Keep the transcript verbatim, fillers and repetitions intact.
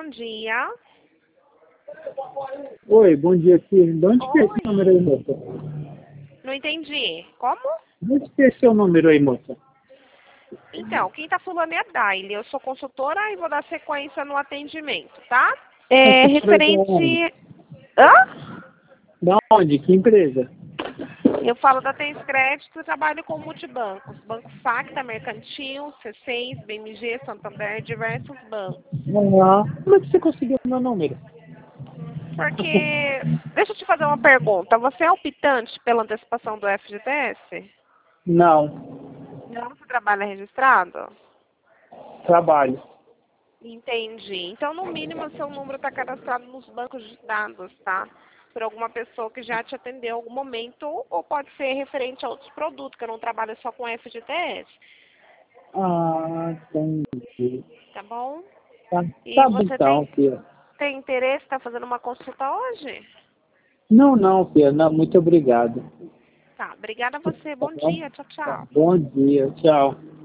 bom dia. Oi, bom dia, aqui. De onde que é esse Oi. número aí, moça? Não entendi. Como? De onde que é esse seu número aí, moça? Então, quem tá falando é a Daile. Eu sou consultora e vou dar sequência no atendimento, tá? Essa É empresa é onde? referente... Hã? Da onde? Que empresa? Eu falo da Tens Crédito e trabalho com multibancos. Banco Facta, Mercantil, C seis, B M G, Santander, diversos bancos. Ah, como é que você conseguiu o meu número? Porque... Deixa eu te fazer uma pergunta. Você é optante pela antecipação do F G T S? Não, Não, você trabalha registrado? trabalho. Entendi. Então, no mínimo, seu número está cadastrado nos bancos de dados, tá? Por alguma pessoa que já te atendeu em algum momento, ou pode ser referente a outros produtos, que eu não trabalho só com F G T S, Ah, entendi. tá bom? Tá, E tá bom você então, tem, filha. tem interesse, está fazendo uma consulta hoje? Não, não, filha. Não, muito obrigado. Tá, obrigada a você. Tá Bom bom? dia. Tchau, Tá, tchau. bom dia, tchau.